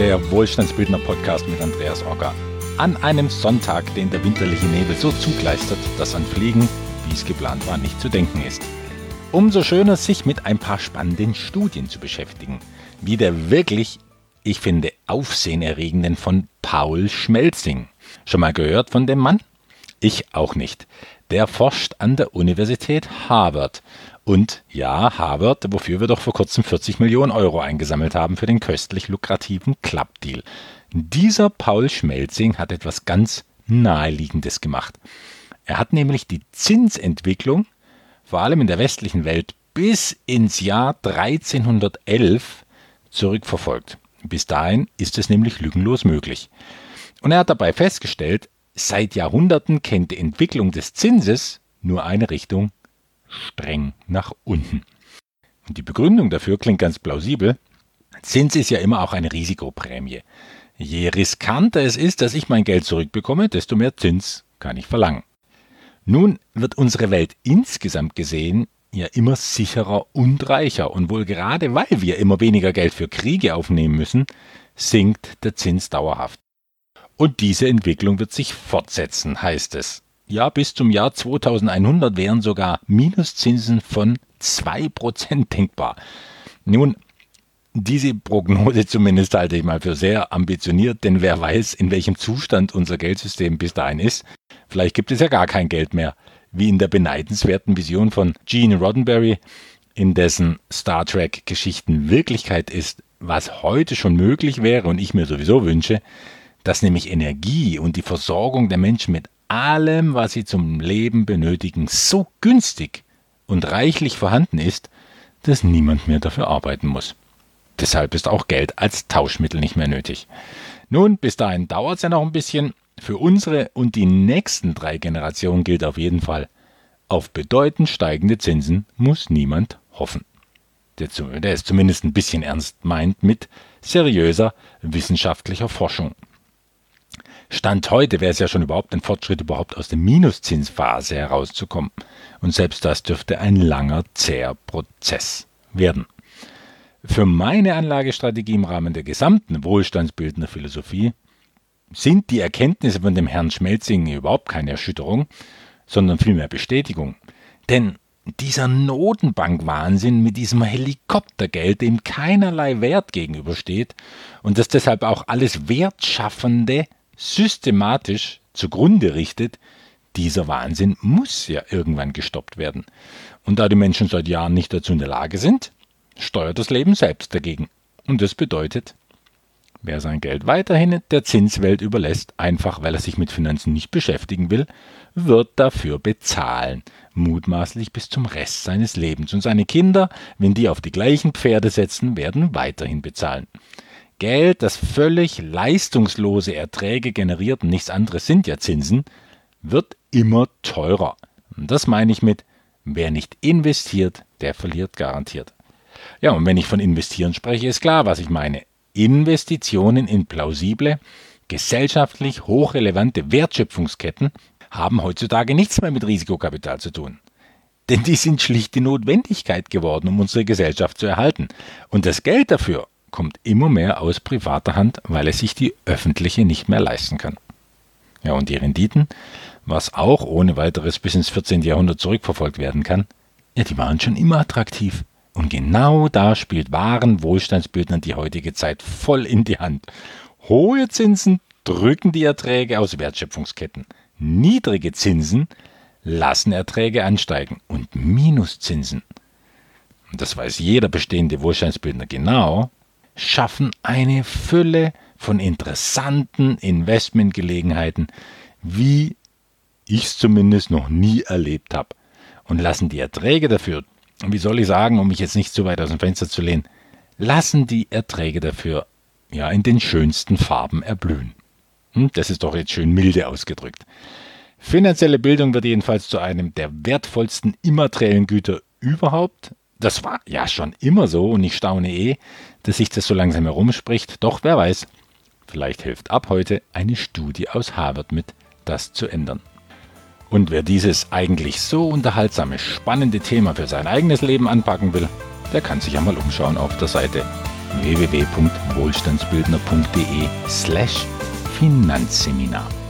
der Wohlstandsbildner-Podcast mit Andreas Ogger. An einem Sonntag, den der winterliche Nebel so zugleistert, dass an Fliegen, wie es geplant war, nicht zu denken ist. Umso schöner, sich mit ein paar spannenden Studien zu beschäftigen. Wie der wirklich, ich finde, aufsehenerregenden von Paul Schmelzing. Schon mal gehört von dem Mann? Ich auch nicht. Der forscht an der Universität Harvard. Und ja, Harvard, wofür wir doch vor kurzem 40 Millionen Euro eingesammelt haben für den köstlich lukrativen Club-Deal. Dieser Paul Schmelzing hat etwas ganz Naheliegendes gemacht. Er hat nämlich die Zinsentwicklung, vor allem in der westlichen Welt, bis ins Jahr 1311 zurückverfolgt. Bis dahin ist es nämlich lückenlos möglich. Und er hat dabei festgestellt, seit Jahrhunderten kennt die Entwicklung des Zinses nur eine Richtung: streng nach unten. Und die Begründung dafür klingt ganz plausibel. Zins ist ja immer auch eine Risikoprämie. Je riskanter es ist, dass ich mein Geld zurückbekomme, desto mehr Zins kann ich verlangen. Nun wird unsere Welt insgesamt gesehen ja immer sicherer und reicher. Und wohl gerade weil wir immer weniger Geld für Kriege aufnehmen müssen, sinkt der Zins dauerhaft. Und diese Entwicklung wird sich fortsetzen, heißt es. Ja, bis zum Jahr 2100 wären sogar Minuszinsen von 2% denkbar. Nun, diese Prognose zumindest halte ich mal für sehr ambitioniert, denn wer weiß, in welchem Zustand unser Geldsystem bis dahin ist. Vielleicht gibt es ja gar kein Geld mehr, wie in der beneidenswerten Vision von Gene Roddenberry, in dessen Star Trek-Geschichten Wirklichkeit ist, was heute schon möglich wäre und ich mir sowieso wünsche, dass nämlich Energie und die Versorgung der Menschen mit allem, was sie zum Leben benötigen, so günstig und reichlich vorhanden ist, dass niemand mehr dafür arbeiten muss. Deshalb ist auch Geld als Tauschmittel nicht mehr nötig. Nun, bis dahin dauert es ja noch ein bisschen. Für unsere und die nächsten 3 Generationen gilt auf jeden Fall: Auf bedeutend steigende Zinsen muss niemand hoffen. Der es zumindest ein bisschen ernst meint mit seriöser wissenschaftlicher Forschung. Stand heute wäre es ja schon überhaupt ein Fortschritt, überhaupt aus der Minuszinsphase herauszukommen. Und selbst das dürfte ein langer, zäher Prozess werden. Für meine Anlagestrategie im Rahmen der gesamten wohlstandsbildender Philosophie sind die Erkenntnisse von dem Herrn Schmelzing überhaupt keine Erschütterung, sondern vielmehr Bestätigung. Denn dieser Notenbankwahnsinn mit diesem Helikoptergeld, dem keinerlei Wert gegenübersteht und das deshalb auch alles Wertschaffende systematisch zugrunde richtet, dieser Wahnsinn muss ja irgendwann gestoppt werden. Und da die Menschen seit Jahren nicht dazu in der Lage sind, steuert das Leben selbst dagegen. Und das bedeutet, wer sein Geld weiterhin der Zinswelt überlässt, einfach weil er sich mit Finanzen nicht beschäftigen will, wird dafür bezahlen, mutmaßlich bis zum Rest seines Lebens. Und seine Kinder, wenn die auf die gleichen Pferde setzen, werden weiterhin bezahlen. Geld, das völlig leistungslose Erträge generiert, und nichts anderes sind ja Zinsen, wird immer teurer. Und das meine ich mit: Wer nicht investiert, der verliert garantiert. Ja, und wenn ich von investieren spreche, ist klar, was ich meine. Investitionen in plausible, gesellschaftlich hochrelevante Wertschöpfungsketten haben heutzutage nichts mehr mit Risikokapital zu tun. Denn die sind schlicht die Notwendigkeit geworden, um unsere Gesellschaft zu erhalten. Und das Geld dafür kommt immer mehr aus privater Hand, weil es sich die öffentliche nicht mehr leisten kann. Ja, und die Renditen, was auch ohne weiteres bis ins 14. Jahrhundert zurückverfolgt werden kann, ja, die waren schon immer attraktiv. Und genau da spielt wahren Wohlstandsbildnern die heutige Zeit voll in die Hand. Hohe Zinsen drücken die Erträge aus Wertschöpfungsketten. Niedrige Zinsen lassen Erträge ansteigen. Und Minuszinsen, und das weiß jeder bestehende Wohlstandsbildner genau, schaffen eine Fülle von interessanten Investmentgelegenheiten, wie ich es zumindest noch nie erlebt habe. Und lassen die Erträge dafür, wie soll ich sagen, um mich jetzt nicht zu weit aus dem Fenster zu lehnen, lassen die Erträge dafür ja in den schönsten Farben erblühen. Das ist doch jetzt schön milde ausgedrückt. Finanzielle Bildung wird jedenfalls zu einem der wertvollsten immateriellen Güter überhaupt. Das war ja schon immer so und ich staune dass sich das so langsam herumspricht. Doch wer weiß, vielleicht hilft ab heute eine Studie aus Harvard mit, das zu ändern. Und wer dieses eigentlich so unterhaltsame, spannende Thema für sein eigenes Leben anpacken will, der kann sich ja mal umschauen auf der Seite www.wohlstandsbildner.de/Finanzseminar.